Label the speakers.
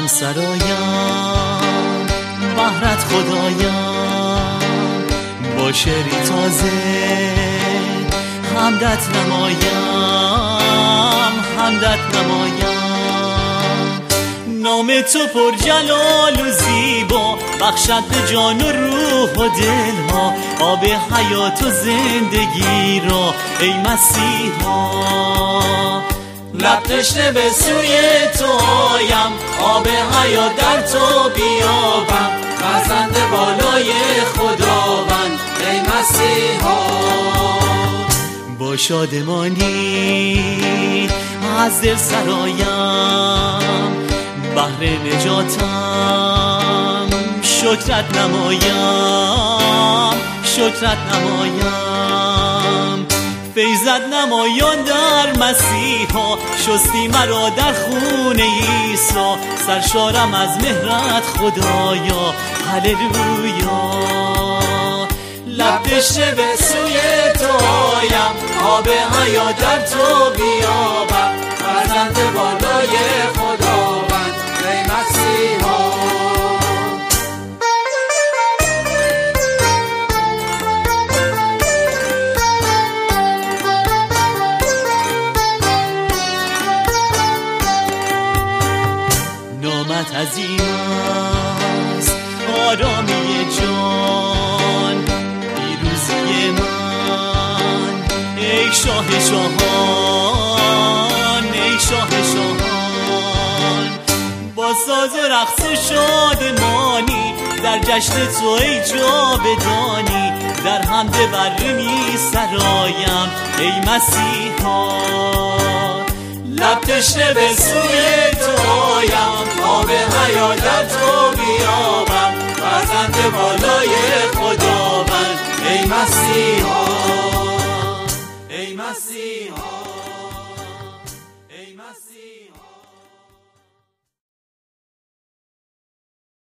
Speaker 1: عالم سرایم، بهرت خدایم، با شعری تازه حمدت نمایم، حمدت نمایم. نام تو پر جلال و زیبا، بخشد به جان و روح و دل ها، آب حیات و زندگی را ای مسیحا. لب تشنه به سوی تو آیم، آب حیات در تو بیابم، فرزند بالای خداوند ای مسیحا. با شادمانی از دل سرایم، بهر نجاتم شکرت نمایم، شکرت نمایم. فیضت نمایان در مسیحا، شستی مرا در خون عیسی، سرشارم از مهرت خدایا، هللویا. لب تشنه به سوی تو آیم، آب حیات در تو بیابم، فرزند بالای خداوند ای مسیحا. نامت عظیم است آرامی جان، پیروزی من ای شاه شاهان، ای شاه شاهان. با ساز و رقص شادمانی در جشن تو ای جاودانی، در حمد بر می سرایم ای مسیحا. لب تشنه به سوی تو آیم، آب حیات در تو بیابم، فرزند بالای خداوند ای مسیحا، ای مسیحا.